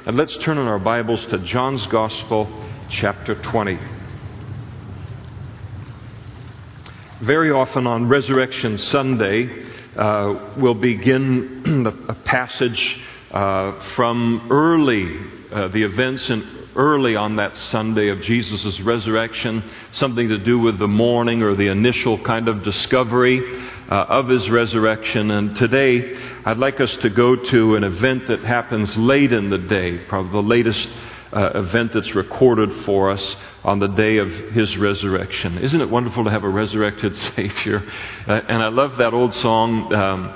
And let's turn in our Bibles to John's Gospel, chapter 20. Very often on Resurrection Sunday, we'll begin a passage from the events early on that Sunday of Jesus' resurrection, something to do with the morning or the initial kind of discovery of His resurrection. And today, I'd like us to go to an event that happens late in the day, probably the latest event that's recorded for us on the day of His resurrection. Isn't it wonderful to have a resurrected Savior? And I love that old song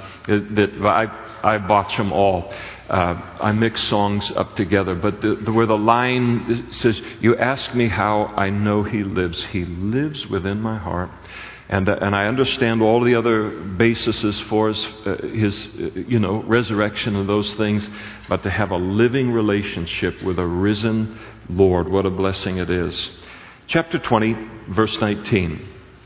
that I botch them all. I mix songs up together, but where the line says, "You ask me how I know He lives. He lives within my heart." And I understand all the other bases for his resurrection and those things, but to have a living relationship with a risen Lord, what a blessing it is. Chapter 20, verse 19.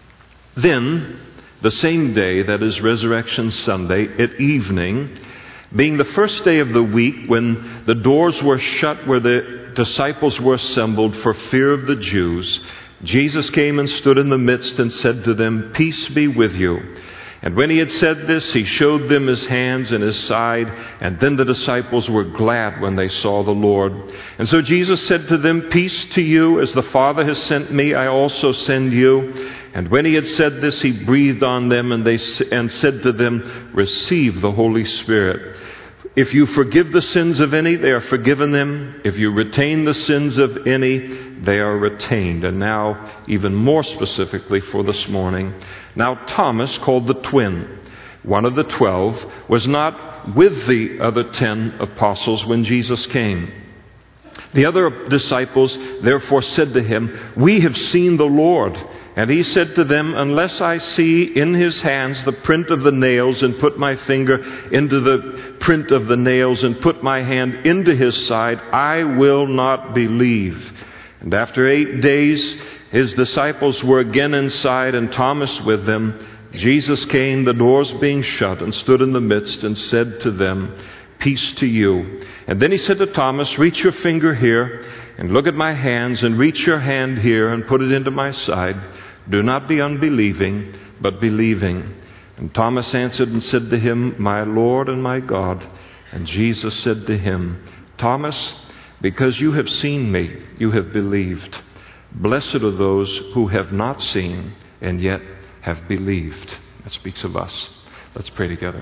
Then, the same day, that is Resurrection Sunday, at evening, being the first day of the week, when the doors were shut where the disciples were assembled for fear of the Jews, Jesus came and stood in the midst and said to them, "Peace be with you." And when He had said this, He showed them His hands and His side, and then the disciples were glad when they saw the Lord. And so Jesus said to them, "Peace to you, as the Father has sent me, I also send you." And when He had said this, He breathed on them and said to them, "Receive the Holy Spirit. If you forgive the sins of any, they are forgiven them. If you retain the sins of any, they are retained." And now, even more specifically for this morning, now Thomas, called the twin, one of the 12, was not with the other 10 apostles when Jesus came. The other disciples therefore said to Him, "We have seen the Lord." And He said to them, "Unless I see in His hands the print of the nails, and put my finger into the print of the nails, and put my hand into His side, I will not believe." And after 8 days, His disciples were again inside, and Thomas with them. Jesus came, the doors being shut, and stood in the midst, and said to them, "Peace to you." And then He said to Thomas, "Reach your finger here, and look at my hands, and reach your hand here, and put it into my side. Do not be unbelieving, but believing." And Thomas answered and said to Him, "My Lord and my God." And Jesus said to him, "Thomas, because you have seen me, you have believed. Blessed are those who have not seen and yet have believed." That speaks of us. Let's pray together.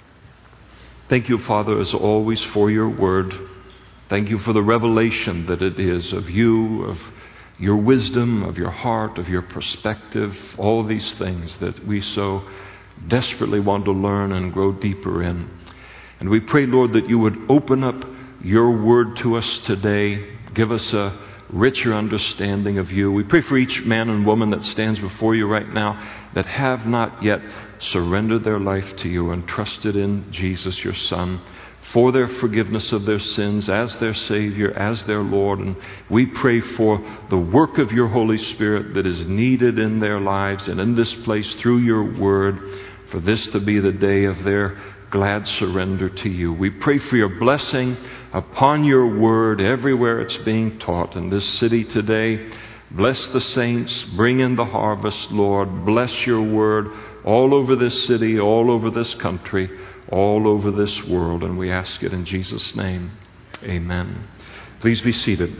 Thank you, Father, as always, for your word. Thank you for the revelation that it is of you, of your wisdom, of your heart, of your perspective, all of these things that we so desperately want to learn and grow deeper in. And we pray, Lord, that you would open up your word to us today. Give us a richer understanding of you. We pray for each man and woman that stands before you right now that have not yet surrendered their life to you and trusted in Jesus, your Son, for their forgiveness of their sins, as their Savior, as their Lord. And we pray for the work of your Holy Spirit that is needed in their lives and in this place through your word, for this to be the day of their glad surrender to you. We pray for your blessing upon your word everywhere it's being taught in this city today. Bless the saints. Bring in the harvest, Lord. Bless your word all over this city, all over this country, all over this world. And we ask it in Jesus' name. Amen. Please be seated.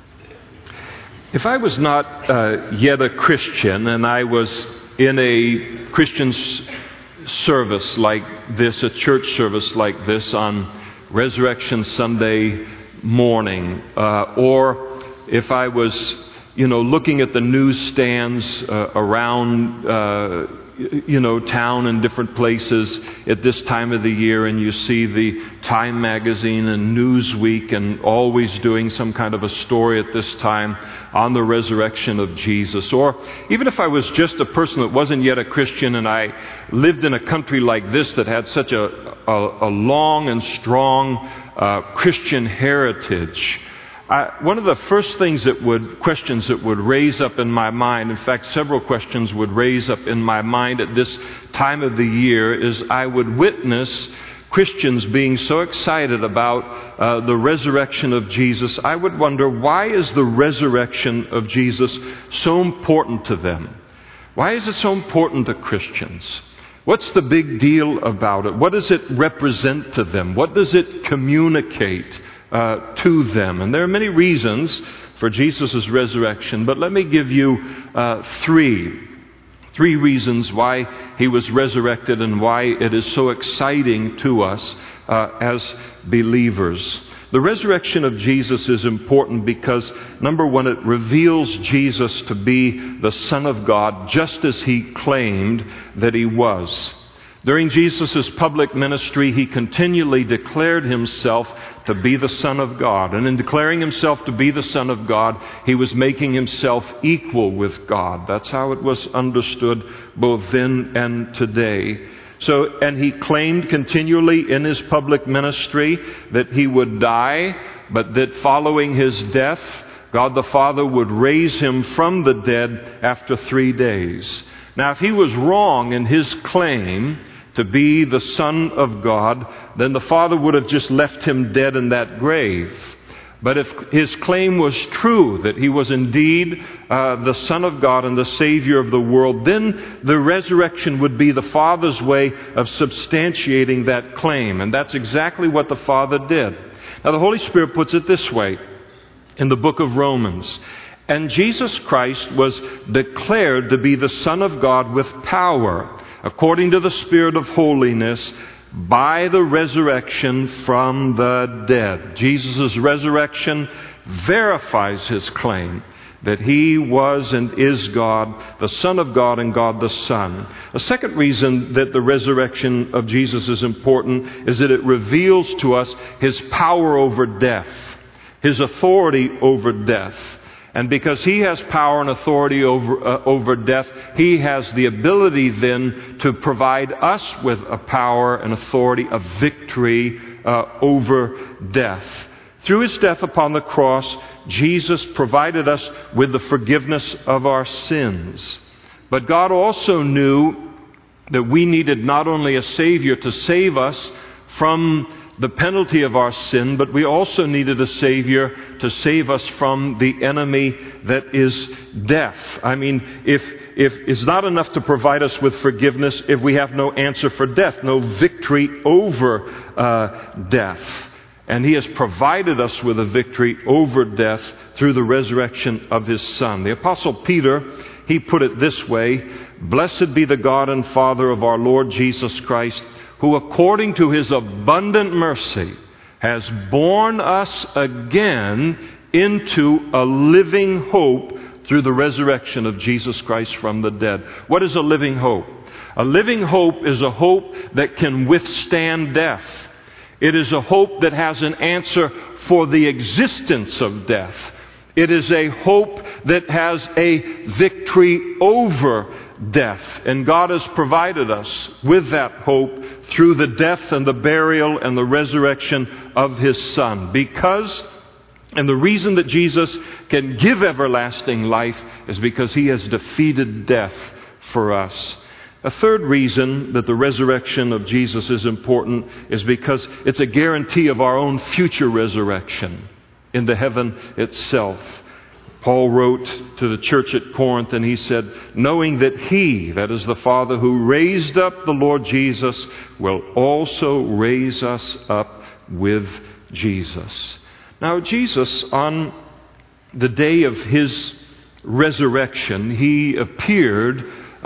If I was not yet a Christian, and I was in a Christian service like this, a church service like this on Resurrection Sunday morning, or if I was, looking at the newsstands around, town and different places at this time of the year, and you see the Time magazine and Newsweek and always doing some kind of a story at this time on the resurrection of Jesus. Or even if I was just a person that wasn't yet a Christian and I lived in a country like this that had such a long and strong Christian heritage, one of the first questions that would raise up in my mind, in fact, several questions would raise up in my mind at this time of the year, is I would witness Christians being so excited about the resurrection of Jesus, I would wonder, why is the resurrection of Jesus so important to them? Why is it so important to Christians? What's the big deal about it? What does it represent to them? What does it communicate to them? And there are many reasons for Jesus' resurrection, but let me give you three reasons why he was resurrected and why it is so exciting to us as believers. The resurrection of Jesus is important because, number one, it reveals Jesus to be the Son of God, just as he claimed that he was. During Jesus' public ministry, he continually declared himself to be the Son of God. And in declaring himself to be the Son of God, he was making himself equal with God. That's how it was understood both then and today. And he claimed continually in his public ministry that he would die, but that following his death, God the Father would raise him from the dead after 3 days. Now, if he was wrong in his claim to be the Son of God, then the Father would have just left him dead in that grave. But if his claim was true, that he was indeed the Son of God and the Savior of the world, then the resurrection would be the Father's way of substantiating that claim. And that's exactly what the Father did. Now, the Holy Spirit puts it this way in the book of Romans. And Jesus Christ was declared to be the Son of God with power, according to the Spirit of holiness, by the resurrection from the dead. Jesus' resurrection verifies his claim that he was and is God, the Son of God and God the Son. A second reason that the resurrection of Jesus is important is that it reveals to us his power over death, his authority over death. And because he has power and authority over death, he has the ability then to provide us with a power and authority of victory over death. Through his death upon the cross, Jesus provided us with the forgiveness of our sins. But God also knew that we needed not only a Savior to save us from the penalty of our sin, but we also needed a Savior to save us from the enemy that is death. I mean, if it's not enough to provide us with forgiveness if we have no answer for death, no victory over death. And he has provided us with a victory over death through the resurrection of his Son. The Apostle Peter, he put it this way: "Blessed be the God and Father of our Lord Jesus Christ, who according to his abundant mercy has borne us again into a living hope through the resurrection of Jesus Christ from the dead." What is a living hope? A living hope is a hope that can withstand death. It is a hope that has an answer for the existence of death. It is a hope that has a victory over death. And God has provided us with that hope through the death and the burial and the resurrection of his Son. And the reason that Jesus can give everlasting life is because he has defeated death for us. A third reason that the resurrection of Jesus is important is because it's a guarantee of our own future resurrection into heaven itself. Paul wrote to the church at Corinth and he said, "Knowing that he," that is the Father who raised up the Lord Jesus, "will also raise us up with Jesus." Now, Jesus, on the day of his resurrection, he appeared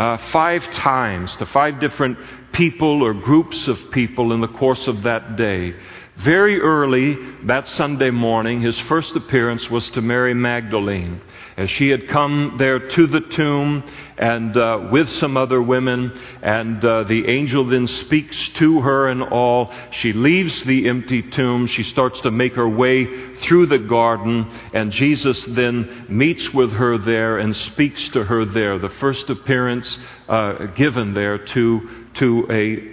5 times to 5 different people or groups of people in the course of that day. Very early that Sunday morning, his first appearance was to Mary Magdalene, as she had come there to the tomb and with some other women, and the angel then speaks to her and all. She leaves the empty tomb. She starts to make her way through the garden, and Jesus then meets with her there and speaks to her there. The first appearance given there to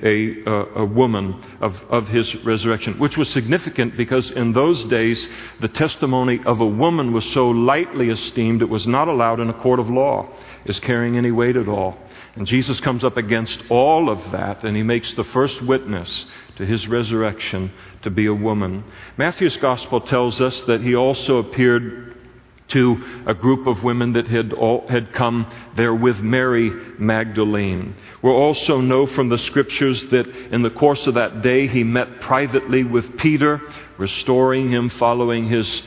a woman of his resurrection, which was significant because in those days the testimony of a woman was so lightly esteemed it was not allowed in a court of law as carrying any weight at all. And Jesus comes up against all of that, and he makes the first witness to his resurrection to be a woman. Matthew's gospel tells us that he also appeared to a group of women that had come there with Mary Magdalene. We also know from the scriptures that in the course of that day he met privately with Peter, restoring him following his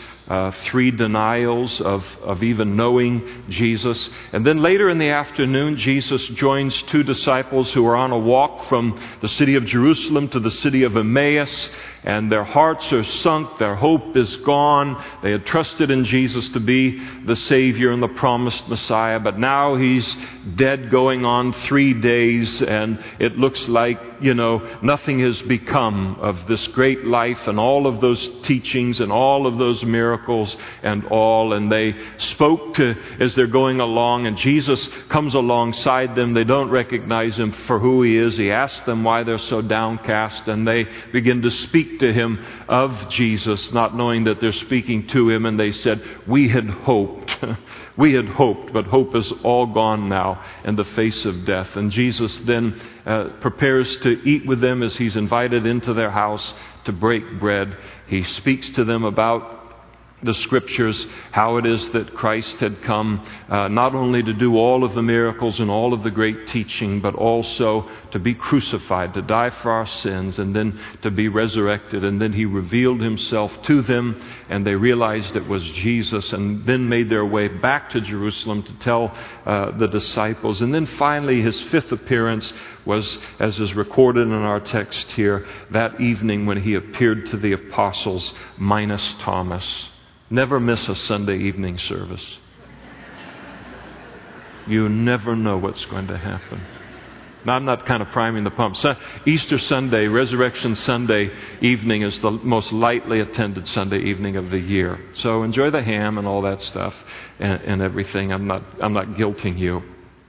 3 denials of even knowing Jesus. And then later in the afternoon, Jesus joins 2 disciples who are on a walk from the city of Jerusalem to the city of Emmaus. And their hearts are sunk, their hope is gone. They had trusted in Jesus to be the Savior and the promised Messiah, but now he's dead, going on 3 days, and it looks like, nothing has become of this great life and all of those teachings and all of those miracles and all. And they spoke as they're going along, and Jesus comes alongside them. They don't recognize him for who he is. He asks them why they're so downcast, and they begin to speak to him of Jesus, not knowing that they're speaking to him. And they said, "We had hoped." We had hoped, but hope is all gone now in the face of death. And Jesus then prepares to eat with them as he's invited into their house to break bread. He speaks to them about the scriptures, how it is that Christ had come not only to do all of the miracles and all of the great teaching, but also to be crucified, to die for our sins, and then to be resurrected. And then he revealed himself to them, and they realized it was Jesus, and then made their way back to Jerusalem to tell the disciples. And then finally his 5th appearance was, as is recorded in our text here, that evening when he appeared to the apostles minus Thomas. Never miss a Sunday evening service. You never know what's going to happen. Now, I'm not kind of priming the pump. Easter Sunday, Resurrection Sunday evening is the most lightly attended Sunday evening of the year. So enjoy the ham and all that stuff and everything. I'm not guilting you.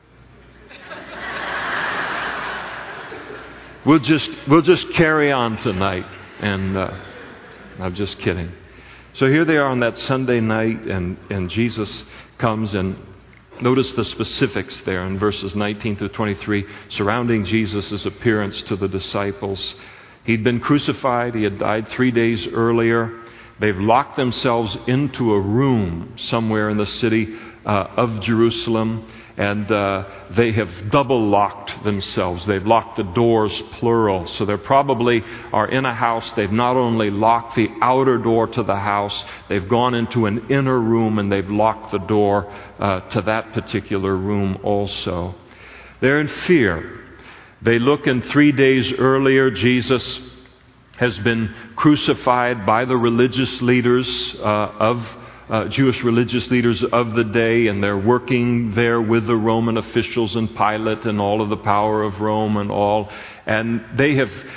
We'll just carry on tonight, and I'm just kidding. So here they are on that Sunday night, and Jesus comes, and notice the specifics there in verses 19 through 23 surrounding Jesus' appearance to the disciples. He'd been crucified. He had died 3 days earlier. They've locked themselves into a room somewhere in the city of Jerusalem, and they have double locked themselves. They've locked the doors, plural. So they probably are in a house. They've not only locked the outer door to the house, they've gone into an inner room and they've locked the door to that particular room also. They're in fear. They look, and 3 days earlier, Jesus has been crucified by the religious leaders Jewish religious leaders of the day, and they're working there with the Roman officials and Pilate and all of the power of Rome and all. And they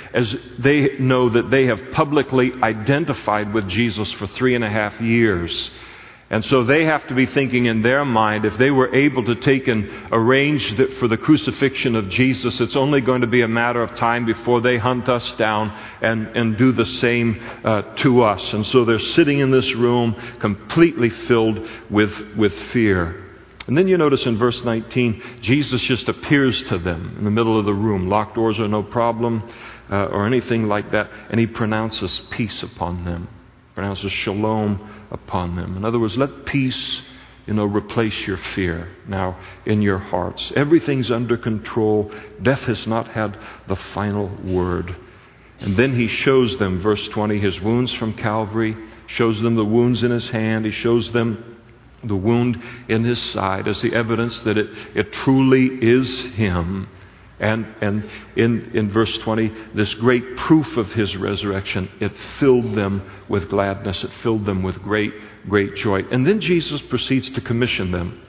know that they have publicly identified with Jesus for 3.5 years. And so they have to be thinking in their mind, if they were able to take and arrange that for the crucifixion of Jesus, it's only going to be a matter of time before they hunt us down and do the same to us. And so they're sitting in this room completely filled with fear. And then you notice in verse 19, Jesus just appears to them in the middle of the room. Locked doors are no problem or anything like that. And he pronounces peace upon them. Pronounces shalom upon them. In other words, let peace, replace your fear now in your hearts. Everything's under control. Death has not had the final word. And then he shows them, verse 20, his wounds from Calvary, shows them the wounds in his hand. He shows them the wound in his side as the evidence that it truly is him. And in verse 20, this great proof of his resurrection, it filled them with gladness. It filled them with great joy. And then Jesus proceeds to commission them.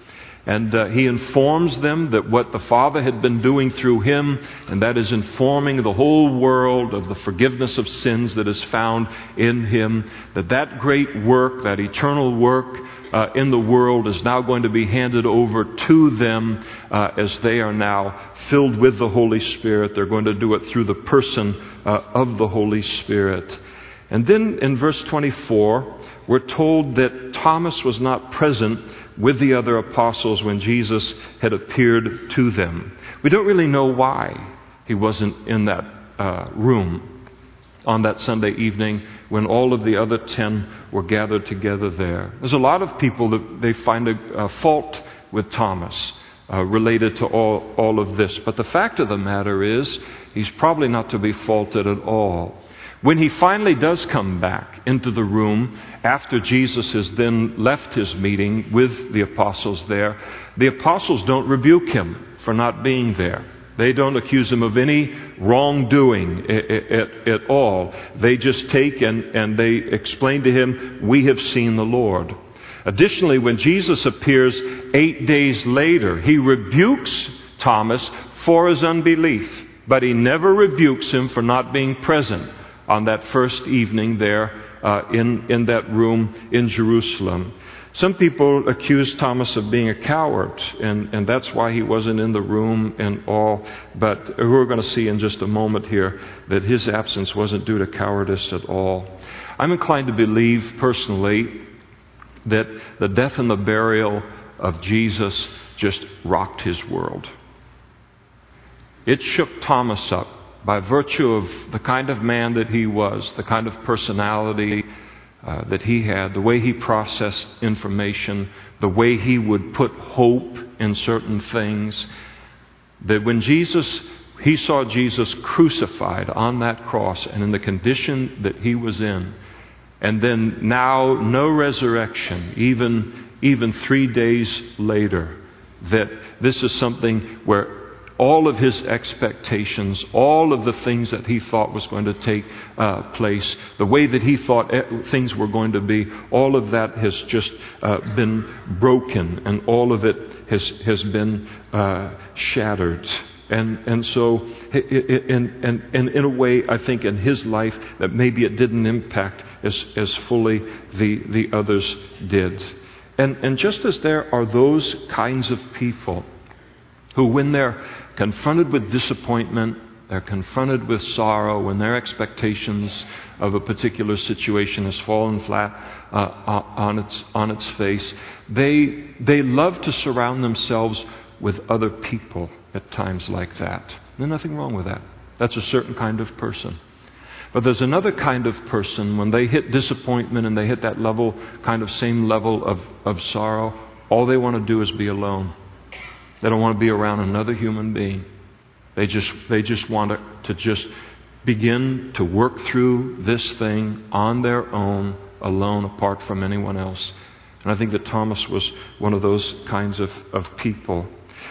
And he informs them that what the Father had been doing through him, and that is informing the whole world of the forgiveness of sins that is found in him, that great work, that eternal work in the world is now going to be handed over to them as they are now filled with the Holy Spirit. They're going to do it through the person of the Holy Spirit. And then in verse 24, we're told that Thomas was not present with the other apostles when Jesus had appeared to them. We don't really know why he wasn't in that room on that Sunday evening when all of the other 10 were gathered together there. There's a lot of people that they find a fault with Thomas related to all of this. But the fact of the matter is, he's probably not to be faulted at all. When he finally does come back into the room after Jesus has then left his meeting with the apostles there, the apostles don't rebuke him for not being there. They don't accuse him of any wrongdoing at all. They just take and they explain to him, "We have seen the Lord." Additionally, when Jesus appears 8 days later, he rebukes Thomas for his unbelief, but he never rebukes him for not being present on that first evening there in that room in Jerusalem. Some people accuse Thomas of being a coward, and that's why he wasn't in the room and all. But we're going to see in just a moment here that his absence wasn't due to cowardice at all. I'm inclined to believe personally that the death and the burial of Jesus just rocked his world. It shook Thomas up by virtue of the kind of man that he was, the kind of personality that he had, the way he processed information, the way he would put hope in certain things. That when he saw Jesus crucified on that cross and in the condition that he was in, and then now no resurrection, even 3 days later, that this is something where all of his expectations, all of the things that he thought was going to take place, the way that he thought things were going to be, all of that has just been broken, and all of it has been shattered. And so, in a way, I think in his life that maybe it didn't impact as fully the others did. And just as there are those kinds of people who, when they're confronted with disappointment, they're confronted with sorrow, when their expectations of a particular situation has fallen flat on its face, they love to surround themselves with other people at times like that. There's nothing wrong with that. That's a certain kind of person. But there's another kind of person, when they hit disappointment and they hit that level, kind of same level of sorrow, all they want to do is be alone. They don't want to be around another human being. They just want to just begin to work through this thing on their own, alone, apart from anyone else. And I think that Thomas was one of those kinds of people.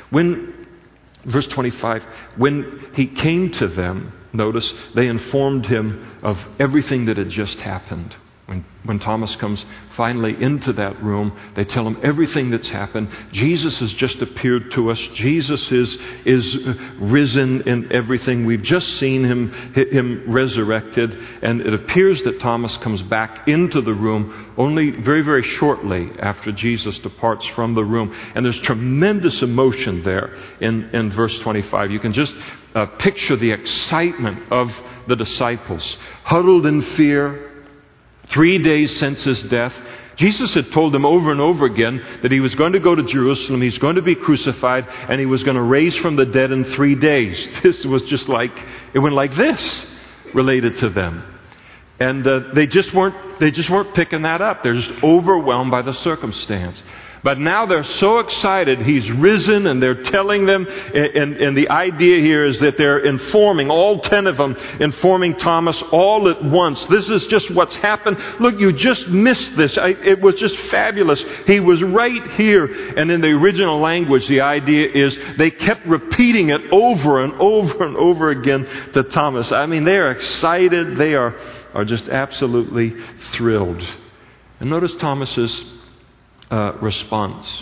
Verse 25, when he came to them, notice, they informed him of everything that had just happened. When Thomas comes finally into that room, they tell him everything that's happened. Jesus has just appeared to us. Jesus is risen in everything. We've just seen him resurrected. And it appears that Thomas comes back into the room only very, very shortly after Jesus departs from the room. And there's tremendous emotion there in verse 25. You can just picture the excitement of the disciples, huddled in fear. 3 days since his death, Jesus had told them over and over again that he was going to go to Jerusalem, he's going to be crucified, and he was going to raise from the dead in 3 days. This was just like, it went like this, related to them. And they just weren't picking that up. They're just overwhelmed by the circumstance. But now they're so excited, he's risen, and they're telling them, and the idea here is that they're informing, all 10 of them, informing Thomas all at once. This is just what's happened. Look, you just missed this. It was just fabulous. He was right here. And in the original language, the idea is they kept repeating it over and over and over again to Thomas. I mean, they are excited. They are just absolutely thrilled. And notice Thomas's response.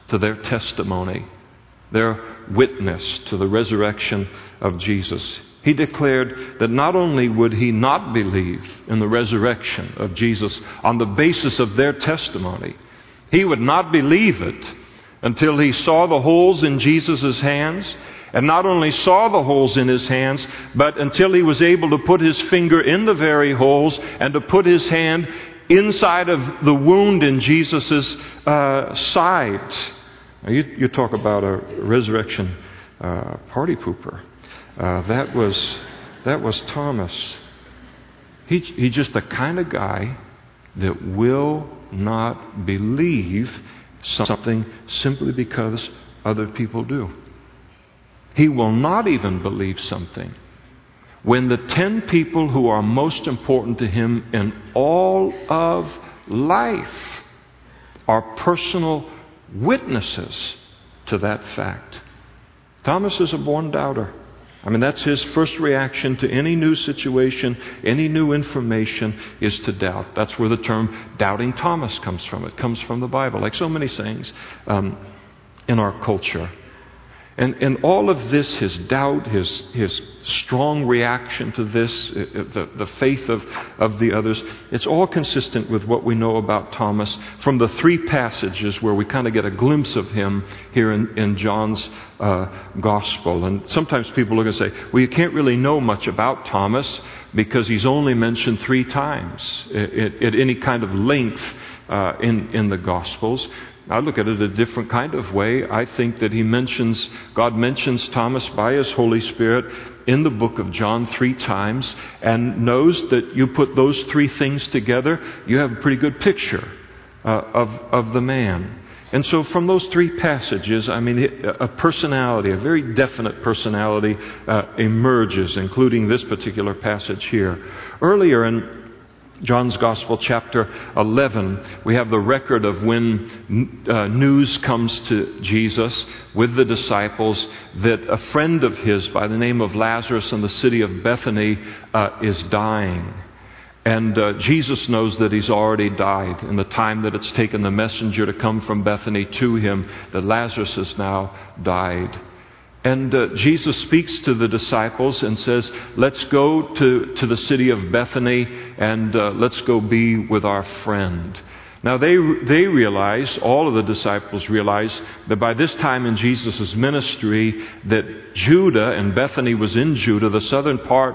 to their testimony, their witness to the resurrection of Jesus. He declared that not only would he not believe in the resurrection of Jesus on the basis of their testimony, he would not believe it until he saw the holes in Jesus' hands, and not only saw the holes in his hands, but until he was able to put his finger in the very holes and to put his hand inside of the wound in Jesus' side. Now you talk about a resurrection party pooper. That was Thomas. He's just the kind of guy that will not believe something simply because other people do. He will not even believe something when the 10 people who are most important to him in all of life are personal witnesses to that fact. Thomas is a born doubter. I mean, that's his first reaction to any new situation, any new information, is to doubt. That's where the term doubting Thomas comes from. It comes from the Bible, like so many things in our culture. And all of this, his doubt, his strong reaction to this, the faith of the others, it's all consistent with what we know about Thomas from the 3 passages where we kind of get a glimpse of him here in John's Gospel. And sometimes people look and say, well, you can't really know much about Thomas because he's only mentioned 3 times at any kind of length in the Gospels. I look at it a different kind of way. I think that God mentions Thomas by His Holy Spirit in the book of John 3 times, and knows that you put those 3 things together, you have a pretty good picture of the man. And so from those 3 passages, I mean, a personality, a very definite personality emerges, including this particular passage here. Earlier in John's Gospel, chapter 11, we have the record of when news comes to Jesus with the disciples that a friend of his by the name of Lazarus in the city of Bethany is dying. And Jesus knows that he's already died in the time that it's taken the messenger to come from Bethany to him, that Lazarus has now died. And Jesus speaks to the disciples and says, let's go to the city of Bethany and let's go be with our friend. Now they realize, all of the disciples realize, that by this time in Jesus' ministry that Judah, and Bethany was in Judah, the southern part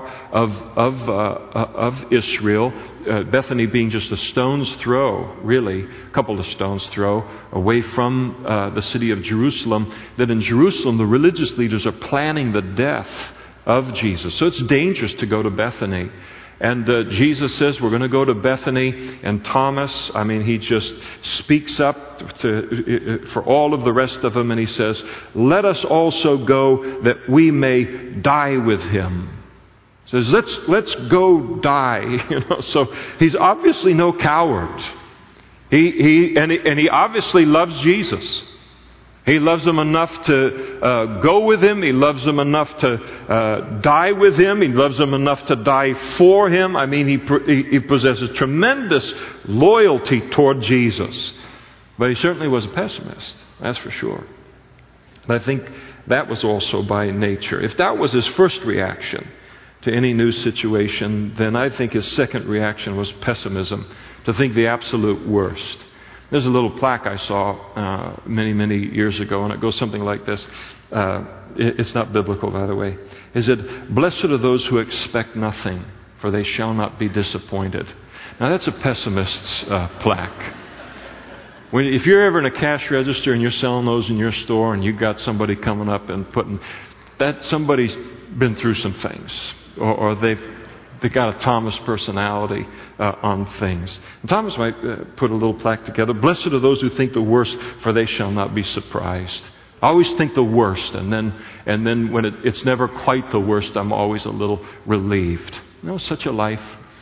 of Israel, Bethany being just a stone's throw, really, a couple of stones throw, away from the city of Jerusalem, that in Jerusalem the religious leaders are planning the death of Jesus. So it's dangerous to go to Bethany. And Jesus says, we're going to go to Bethany. And Thomas, I mean, he just speaks up for all of the rest of them, and he says, let us also go that we may die with him. He says, let's go die. So he's obviously no coward. He obviously loves Jesus. He loves him enough to go with him. He loves him enough to die with him. He loves him enough to die for him. I mean, he possesses tremendous loyalty toward Jesus. But he certainly was a pessimist, that's for sure. And I think that was also by nature. If that was his first reaction to any new situation, then I think his second reaction was pessimism, to think the absolute worst. There's a little plaque I saw many years ago, and it goes something like this. It's not biblical, by the way. It said, blessed are those who expect nothing, for they shall not be disappointed. Now that's a pessimist's plaque. If you're ever in a cash register and you're selling those in your store, and you've got somebody coming up and putting that, somebody's been through some things, or they got a Thomas personality on things. And Thomas might put a little plaque together. Blessed are those who think the worst, for they shall not be surprised. I always think the worst, and then when it's never quite the worst, I'm always a little relieved. Such a life,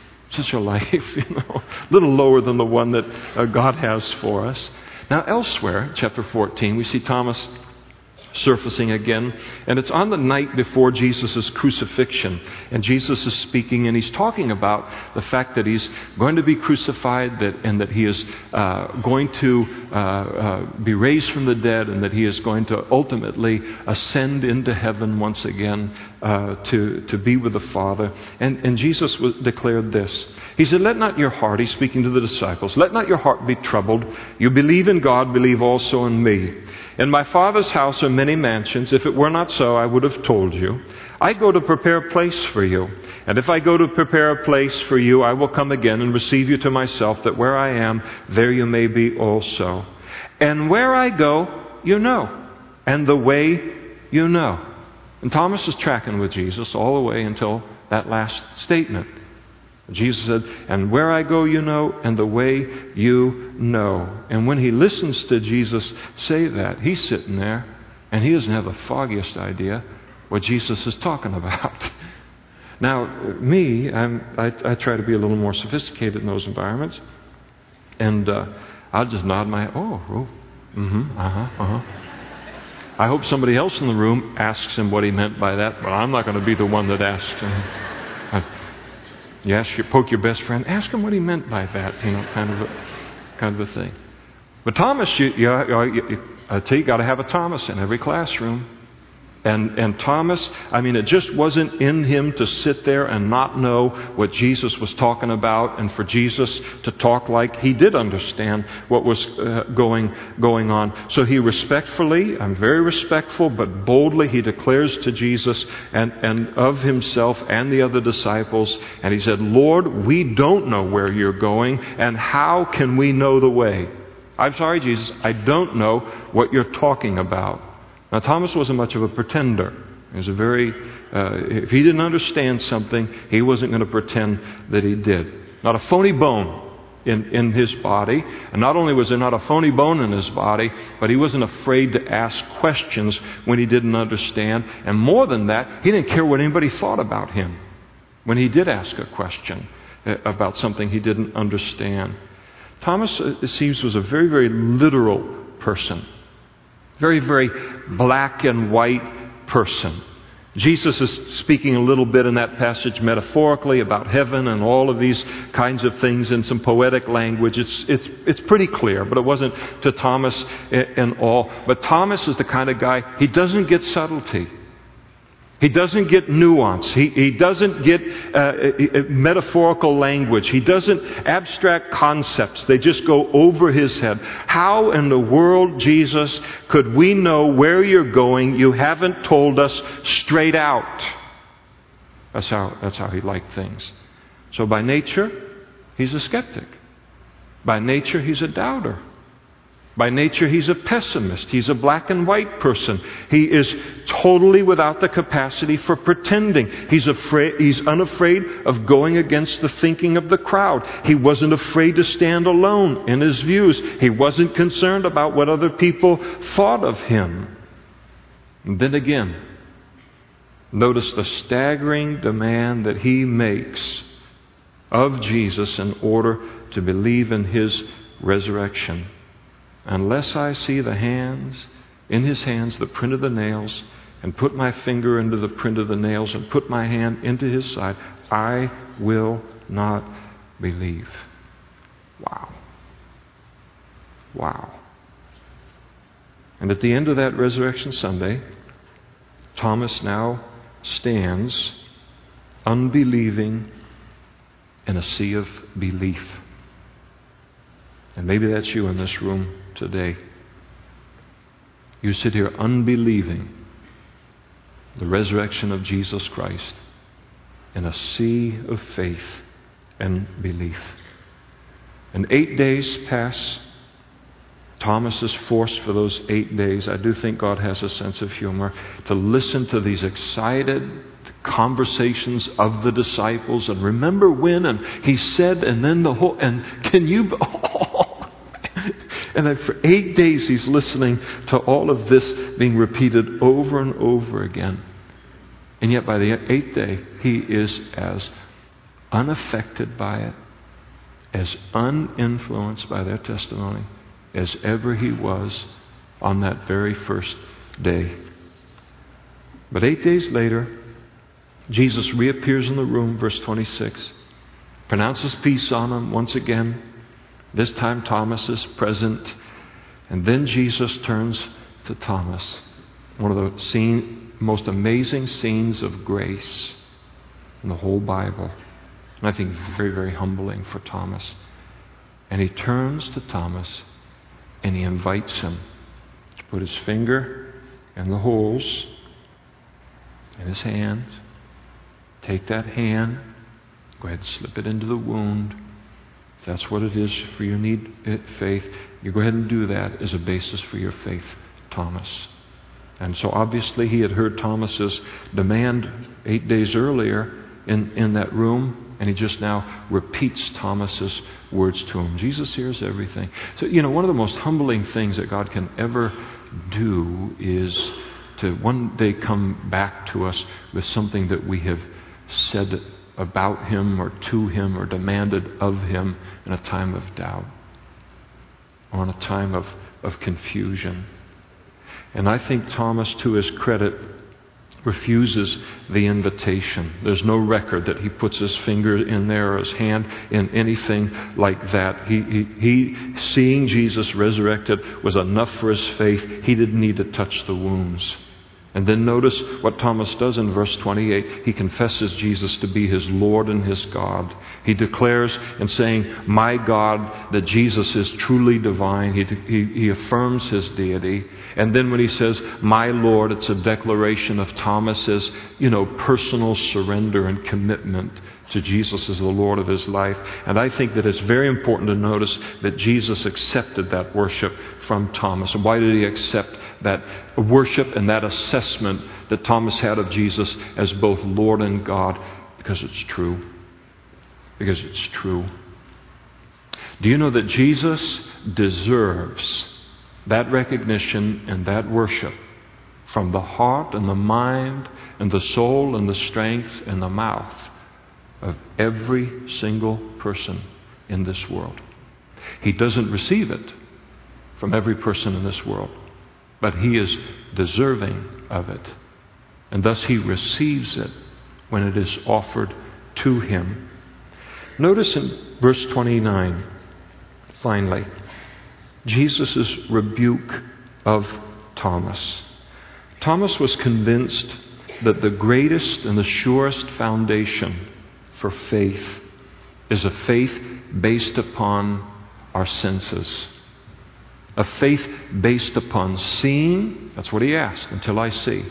a little lower than the one that God has for us. Now elsewhere, chapter 14, we see Thomas surfacing again. And it's on the night before Jesus' crucifixion. And Jesus is speaking, and he's talking about the fact that he's going to be crucified, and that he is going to be raised from the dead, and that he is going to ultimately ascend into heaven once again to be with the Father. And Jesus declared this. He said, "Let not your heart," he's speaking to the disciples, "let not your heart be troubled. You believe in God, believe also in me. In my Father's house are many mansions. If it were not so, I would have told you. I go to prepare a place for you. And if I go to prepare a place for you, I will come again and receive you to myself, that where I am, there you may be also. And where I go, you know, and the way you know." And Thomas is tracking with Jesus all the way until that last statement. Jesus said, "And where I go, you know, and the way you know." And when he listens to Jesus say that, he's sitting there, and he doesn't have the foggiest idea what Jesus is talking about. Now, me, I try to be a little more sophisticated in those environments, and I'll just nod my I hope somebody else in the room asks him what he meant by that, but I'm not going to be the one that asks him. You poke your best friend, ask him what he meant by that, kind of a thing. But Thomas, I tell you, got to have a Thomas in every classroom. And Thomas, it just wasn't in him to sit there and not know what Jesus was talking about, and for Jesus to talk like he did understand what was going on. So he respectfully, I'm very respectful, but boldly he declares to Jesus and of himself and the other disciples, and he said, "Lord, we don't know where you're going, and how can we know the way?" "I'm sorry, Jesus, I don't know what you're talking about." Now, Thomas wasn't much of a pretender. He was if he didn't understand something, he wasn't going to pretend that he did. Not a phony bone in his body. And not only was there not a phony bone in his body, but he wasn't afraid to ask questions when he didn't understand. And more than that, he didn't care what anybody thought about him when he did ask a question about something he didn't understand. Thomas, it seems, was a very, very literal person. Very, very black and white person. Jesus is speaking a little bit in that passage metaphorically about heaven and all of these kinds of things in some poetic language. It's pretty clear, but it wasn't to Thomas in all. But Thomas is the kind of guy, he doesn't get subtlety. He doesn't get nuance. He doesn't get metaphorical language. He doesn't abstract concepts. They just go over his head. How in the world, Jesus, could we know where you're going? You haven't told us straight out. That's how he liked things. So by nature, he's a skeptic. By nature, he's a doubter. By nature, he's a pessimist. He's a black and white person. He is totally without the capacity for pretending. He's unafraid of going against the thinking of the crowd. He wasn't afraid to stand alone in his views. He wasn't concerned about what other people thought of him. And then again, notice the staggering demand that he makes of Jesus in order to believe in his resurrection. "Unless I see in his hands the print of the nails, and put my finger into the print of the nails, and put my hand into his side, I will not believe." Wow. Wow. And at the end of that Resurrection Sunday, Thomas now stands unbelieving in a sea of belief. And maybe that's you in this room today. You sit here unbelieving the resurrection of Jesus Christ in a sea of faith and belief. And 8 days pass. Thomas is forced for those 8 days. I do think God has a sense of humor to listen to these excited conversations of the disciples. And remember when, and he said, and then and can you, and then for 8 days he's listening to all of this being repeated over and over again. And yet by the 8th day, he is as unaffected by it, as uninfluenced by their testimony as ever he was on that very first day. But 8 days later, Jesus reappears in the room, verse 26, pronounces peace on them once again. This time Thomas is present. And then Jesus turns to Thomas. One of the most amazing scenes of grace in the whole Bible. And I think very, very humbling for Thomas. And he turns to Thomas and he invites him to put his finger in the holes in his hand. Take that hand, go ahead and slip it into the wound. If that's what it is for your need faith, you go ahead and do that as a basis for your faith, Thomas. And so obviously he had heard Thomas's demand 8 days earlier in that room, and he just now repeats Thomas's words to him. Jesus hears everything. So, one of the most humbling things that God can ever do is to one day come back to us with something that we have said about him or to him or demanded of him in a time of doubt or in a time of confusion. And I think Thomas, to his credit, refuses the invitation. There's no record that he puts his finger in there or his hand in anything like that. He seeing Jesus resurrected was enough for his faith. He didn't need to touch the wounds. And then notice what Thomas does in verse 28. He confesses Jesus to be his Lord and his God. He declares in saying, "My God," that Jesus is truly divine. He affirms his deity. And then when he says, "My Lord," it's a declaration of Thomas's, personal surrender and commitment to Jesus as the Lord of his life. And I think that it's very important to notice that Jesus accepted that worship from Thomas. And why did he accept that worship and that assessment that Thomas had of Jesus as both Lord and God? Because it's true. Because it's true. Do you know that Jesus deserves that recognition and that worship from the heart and the mind and the soul and the strength and the mouth of every single person in this world? He doesn't receive it from every person in this world, but he is deserving of it. And thus he receives it when it is offered to him. Notice in verse 29, finally, Jesus' rebuke of Thomas. Thomas was convinced that the greatest and the surest foundation for faith is a faith based upon our senses. A faith based upon seeing, that's what he asked, until I see.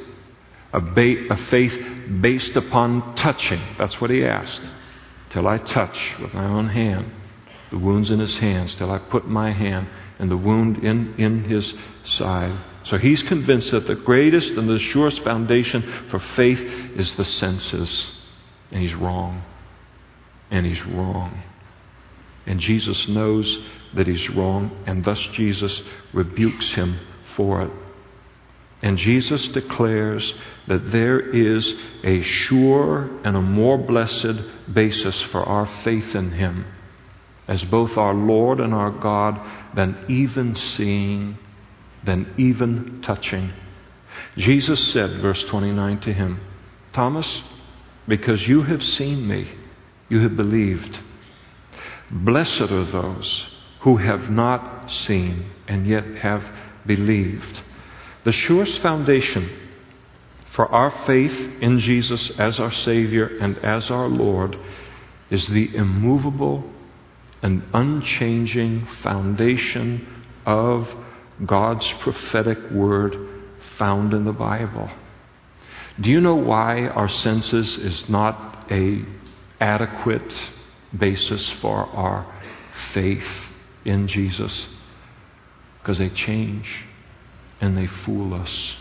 A faith based upon touching, that's what he asked, till I touch with my own hand the wounds in his hands, till I put my hand in the wound in his side. So he's convinced that the greatest and the surest foundation for faith is the senses. And he's wrong. And he's wrong. And Jesus knows that he's wrong, and thus Jesus rebukes him for it. And Jesus declares that there is a sure and a more blessed basis for our faith in him as both our Lord and our God than even seeing, than even touching. Jesus said, verse 29 to him, "Thomas, because you have seen me, you have believed. Blessed are those who have not seen and yet have believed." The surest foundation for our faith in Jesus as our Savior and as our Lord is the immovable and unchanging foundation of God's prophetic word found in the Bible. Do you know why our senses is not an adequate basis for our faith in Jesus? Because they change and they fool us.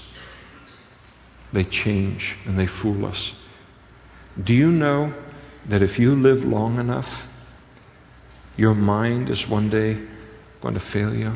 They change and they fool us. Do you know that if you live long enough, your mind is one day going to fail you?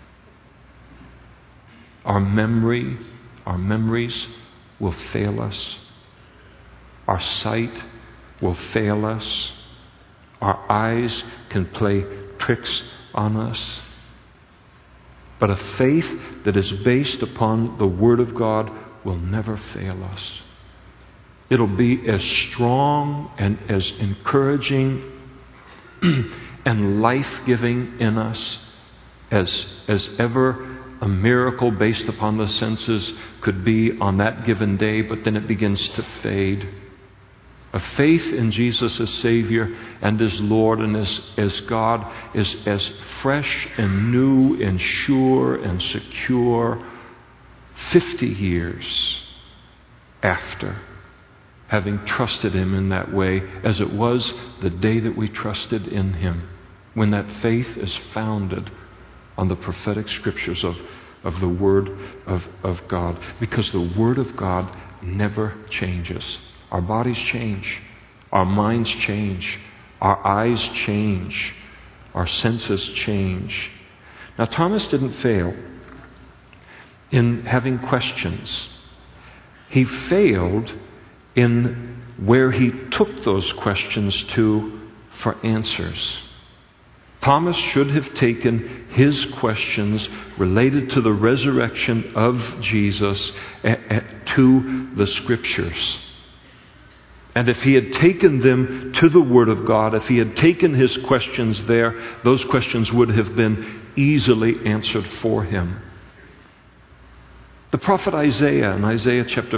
Our memories will fail us. Our sight will fail us. Our eyes can play tricks on us. But a faith that is based upon the Word of God will never fail us. It'll be as strong and as encouraging and life-giving in us as ever a miracle based upon the senses could be on that given day, but then it begins to fade. A faith in Jesus as Savior and as Lord and as God is as fresh and new and sure and secure 50 years after having trusted Him in that way as it was the day that we trusted in Him, when that faith is founded on the prophetic scriptures of the Word of God. Because the Word of God never changes. Our bodies change. Our minds change. Our eyes change. Our senses change. Now, Thomas didn't fail in having questions. He failed in where he took those questions to for answers. Thomas should have taken his questions related to the resurrection of Jesus to the Scriptures. And if he had taken them to the Word of God, if he had taken his questions there, those questions would have been easily answered for him. The prophet Isaiah, in Isaiah chapter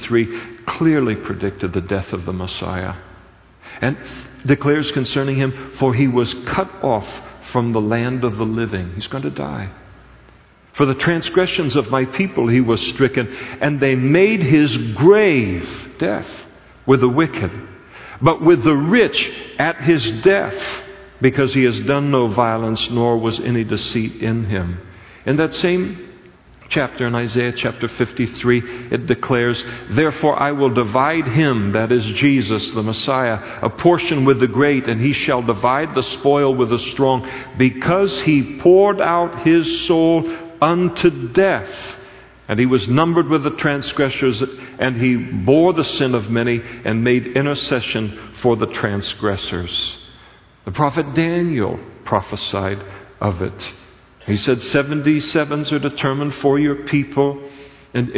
53, clearly predicted the death of the Messiah and declares concerning him, for he was cut off from the land of the living. He's going to die. For the transgressions of my people he was stricken, and they made his grave, death, with the wicked, but with the rich at his death, because he has done no violence, nor was any deceit in him. In that same chapter, in Isaiah chapter 53, it declares, therefore I will divide him, that is Jesus, the Messiah, a portion with the great, and he shall divide the spoil with the strong, because he poured out his soul unto death. And he was numbered with the transgressors, and he bore the sin of many and made intercession for the transgressors. The prophet Daniel prophesied of it. He said 77s are determined for your people. And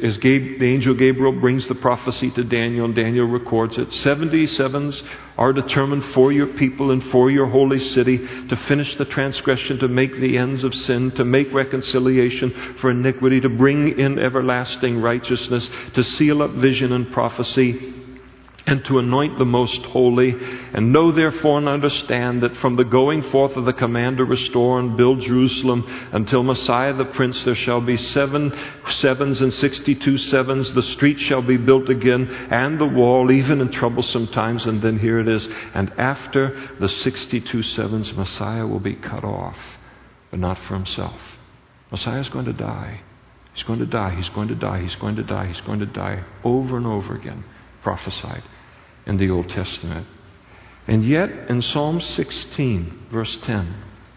the angel Gabriel brings the prophecy to Daniel, and Daniel records it. 77s are determined for your people and for your holy city, to finish the transgression, to make the ends of sin, to make reconciliation for iniquity, to bring in everlasting righteousness, to seal up vision and prophecy, and to anoint the most holy. And know therefore and understand that from the going forth of the command to restore and build Jerusalem until Messiah the Prince, there shall be 7 sevens and 62 sevens. The street shall be built again, and the wall, even in troublesome times. And then here it is. And after the 62 sevens, Messiah will be cut off, but not for himself. Messiah is going to die. He's going to die. He's going to die. He's going to die. He's going to die. Over and over again, prophesied in the Old Testament. And yet, in Psalm 16, verse 10,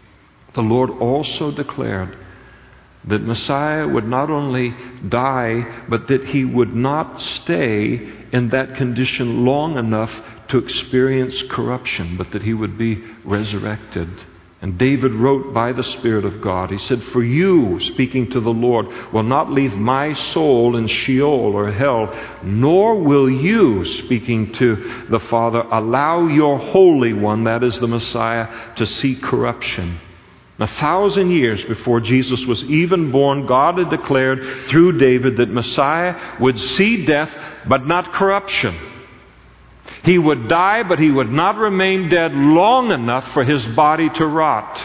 the Lord also declared that Messiah would not only die, but that he would not stay in that condition long enough to experience corruption, but that he would be resurrected. And David wrote by the Spirit of God, he said, for you, speaking to the Lord, will not leave my soul in Sheol or hell, nor will you, speaking to the Father, allow your Holy One, that is the Messiah, to see corruption. 1,000 years before Jesus was even born, God had declared through David that Messiah would see death, but not corruption. He would die, but he would not remain dead long enough for his body to rot.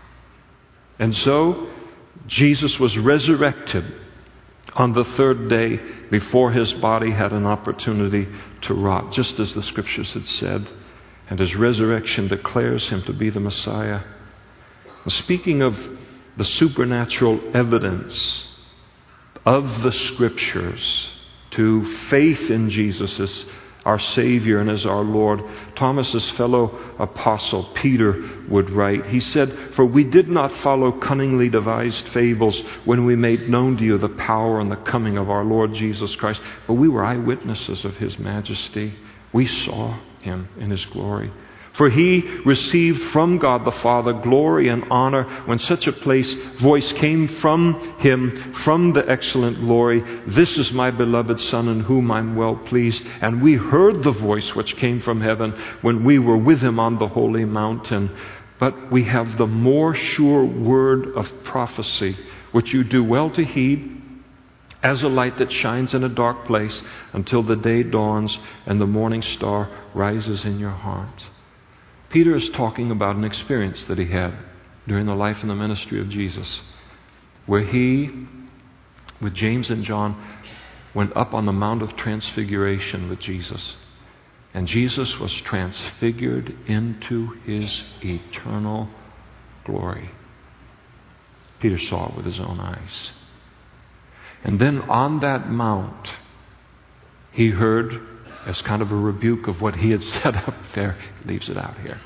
And so, Jesus was resurrected on the third day before his body had an opportunity to rot, just as the Scriptures had said. And his resurrection declares him to be the Messiah. Speaking of the supernatural evidence of the Scriptures to faith in Jesus as our Savior and as our Lord, Thomas's fellow apostle Peter would write. He said, for we did not follow cunningly devised fables when we made known to you the power and the coming of our Lord Jesus Christ, but we were eyewitnesses of his majesty. We saw him in his glory. For he received from God the Father glory and honor when such a voice came from him, from the excellent glory. This is my beloved Son in whom I'm well pleased. And we heard the voice which came from heaven when we were with him on the holy mountain. But we have the more sure word of prophecy, which you do well to heed, as a light that shines in a dark place until the day dawns and the morning star rises in your heart. Peter is talking about an experience that he had during the life and the ministry of Jesus, where he, with James and John, went up on the Mount of Transfiguration with Jesus. And Jesus was transfigured into his eternal glory. Peter saw it with his own eyes. And then on that mount, he heard, as kind of a rebuke of what he had said up there, he leaves it out here.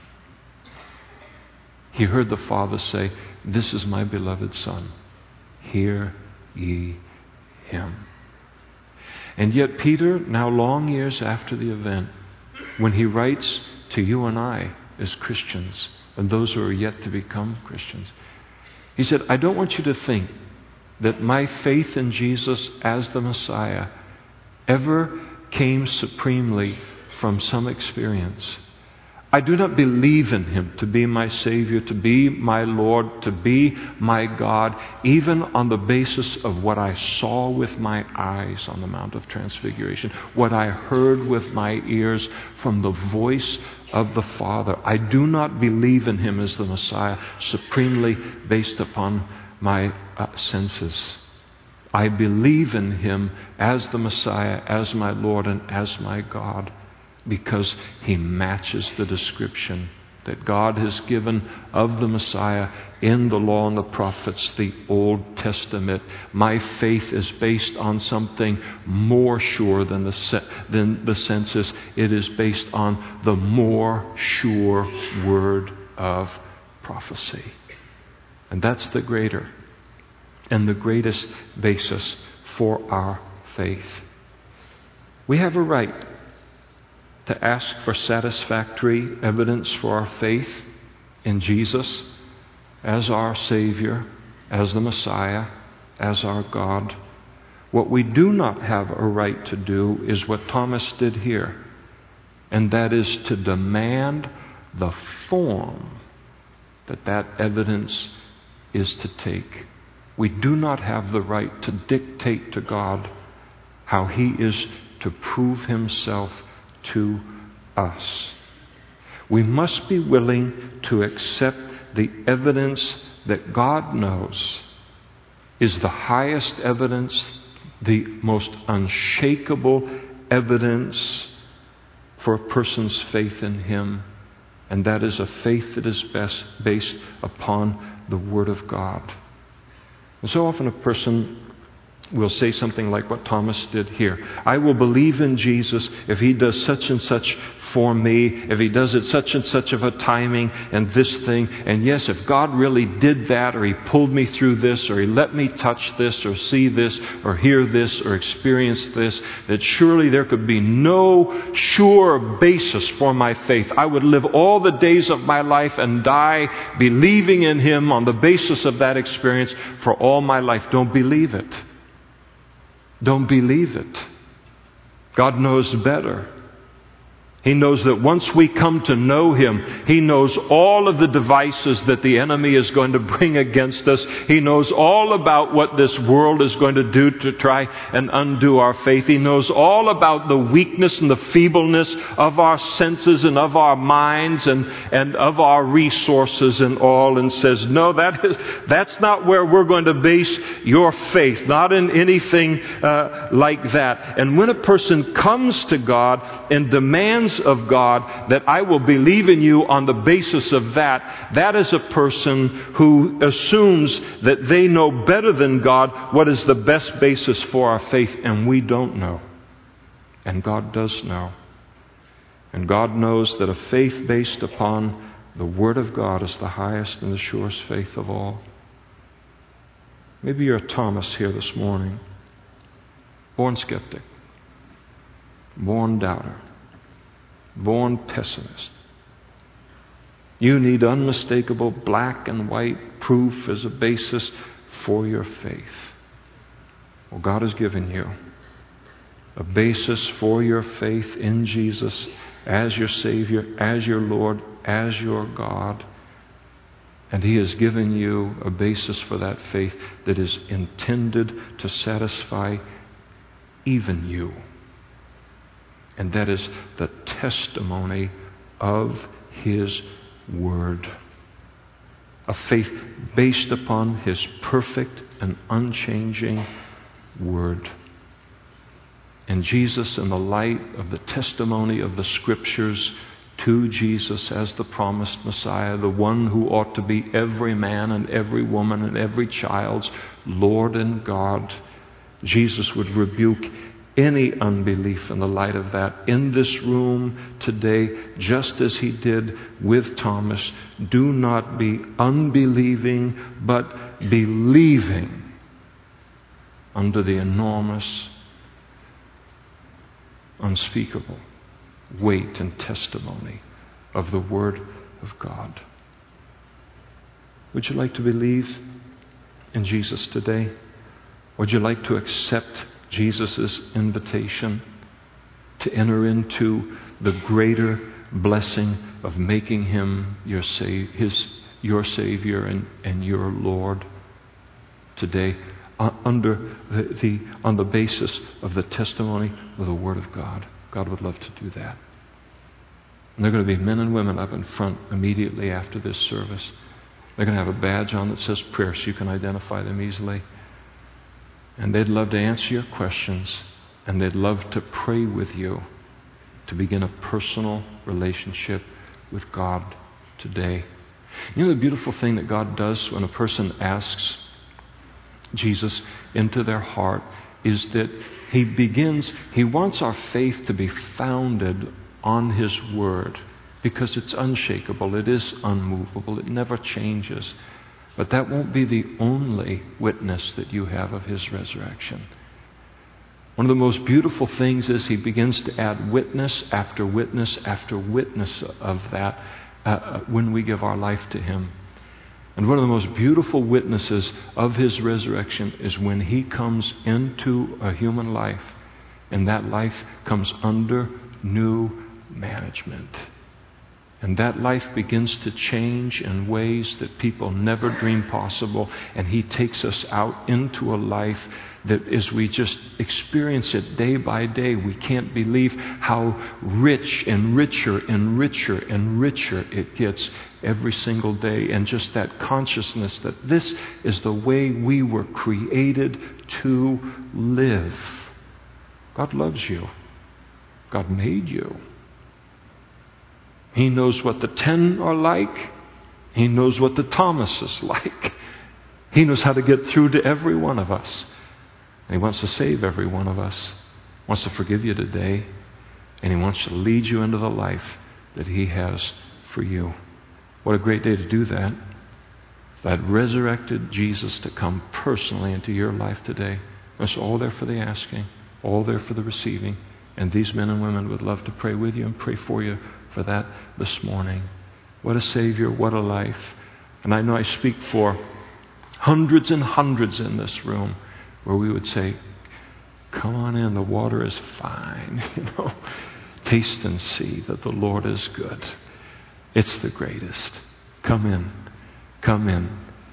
He heard the Father say, "This is my beloved Son. Hear ye him." And yet Peter, now long years after the event, when he writes to you and I as Christians, and those who are yet to become Christians, he said, "I don't want you to think that my faith in Jesus as the Messiah ever came supremely from some experience. I do not believe in him to be my Savior, to be my Lord, to be my God, even on the basis of what I saw with my eyes on the Mount of Transfiguration, what I heard with my ears from the voice of the Father. I do not believe in him as the Messiah supremely based upon my senses. I believe in him as the Messiah, as my Lord, and as my God, because he matches the description that God has given of the Messiah in the law and the prophets, the Old Testament. My faith is based on something more sure than the senses. It is based on the more sure word of prophecy. And that's the greater and the greatest basis for our faith. We have a right to ask for satisfactory evidence for our faith in Jesus as our Savior, as the Messiah, as our God. What we do not have a right to do is what Thomas did here, and that is to demand the form that evidence is to take. We do not have the right to dictate to God how he is to prove himself to us. We must be willing to accept the evidence that God knows is the highest evidence, the most unshakable evidence for a person's faith in him. And that is a faith that is based upon the Word of God. And so often a person will say something like what Thomas did here. I will believe in Jesus if he does such and such for me, if he does it such and such of a timing and this thing. And yes, if God really did that, or he pulled me through this, or he let me touch this, or see this, or hear this, or experience this, that surely there could be no sure basis for my faith. I would live all the days of my life and die believing in him on the basis of that experience for all my life. Don't believe it. Don't believe it. God knows better. He knows that once we come to know him, he knows all of the devices that the enemy is going to bring against us. He knows all about what this world is going to do to try and undo our faith. He knows all about the weakness and the feebleness of our senses and of our minds and of our resources and all, and says, no, that's not where we're going to base your faith, not in anything like that. And when a person comes to God and demands of God that I will believe in you on the basis of that is a person who assumes that they know better than God what is the best basis for our faith, and we don't know. And God does know. And God knows that a faith based upon the Word of God is the highest and the surest faith of all. Maybe you're a Thomas here this morning, born skeptic, born doubter, born pessimist. You need unmistakable black and white proof as a basis for your faith. Well, God has given you a basis for your faith in Jesus as your Savior, as your Lord, as your God. And He has given you a basis for that faith that is intended to satisfy even you. And that is the testimony of His Word. A faith based upon His perfect and unchanging Word. And Jesus, in the light of the testimony of the Scriptures to Jesus as the promised Messiah, the one who ought to be every man and every woman and every child's Lord and God, Jesus would rebuke any unbelief in the light of that in this room today, just as He did with Thomas. Do not be unbelieving, but believing under the enormous, unspeakable weight and testimony of the Word of God. Would you like to believe in Jesus today? Would you like to accept Jesus' invitation to enter into the greater blessing of making Him your Savior and your Lord today, on the basis of the testimony of the Word of God? God would love to do that. And there are going to be men and women up in front immediately after this service. They're going to have a badge on that says prayer so you can identify them easily. And they'd love to answer your questions, and they'd love to pray with you to begin a personal relationship with God today. You know the beautiful thing that God does when a person asks Jesus into their heart is that He wants our faith to be founded on His Word, because it's unshakable, it is unmovable, it never changes. But that won't be the only witness that you have of His resurrection. One of the most beautiful things is He begins to add witness after witness after witness of that when we give our life to Him. And one of the most beautiful witnesses of His resurrection is when He comes into a human life, and that life comes under new management. And that life begins to change in ways that people never dreamed possible. And He takes us out into a life that, as we just experience it day by day, we can't believe how rich and richer and richer and richer it gets every single day. And just that consciousness that this is the way we were created to live. God loves you. God made you. He knows what the 10 are like. He knows what the Thomas is like. He knows how to get through to every one of us. And He wants to save every one of us. He wants to forgive you today. And He wants to lead you into the life that He has for you. What a great day to do that. That resurrected Jesus to come personally into your life today. It's all there for the asking, all there for the receiving. And these men and women would love to pray with you and pray for you for that this morning. What a Savior, what a life. And I know I speak for hundreds and hundreds in this room where we would say, come on in, the water is fine. Taste and see that the Lord is good. It's the greatest. Come in. Come in.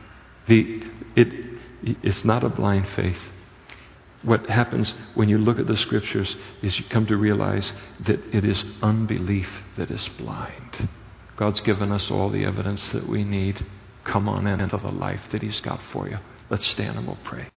It's not a blind faith. What happens when you look at the Scriptures is you come to realize that it is unbelief that is blind. God's given us all the evidence that we need. Come on into the life that He's got for you. Let's stand and we'll pray.